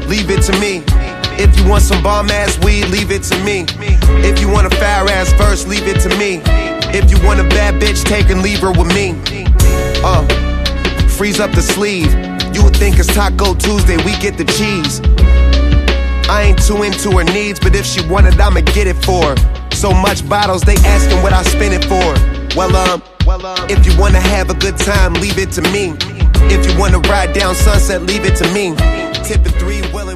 leave it to me. If you want some bomb-ass weed, leave it to me. If you want a fire-ass verse, leave it to me. If you want a bad bitch taken, leave her with me. Freeze up the sleeve. You would think it's Taco Tuesday, we get the cheese. I ain't too into her needs, but if she want it, I'ma get it for her. So much bottles, they asking what I spend it for. Well, if you wanna have a good time, leave it to me. If you wanna ride down Sunset, leave it to me. Tip it 3 well.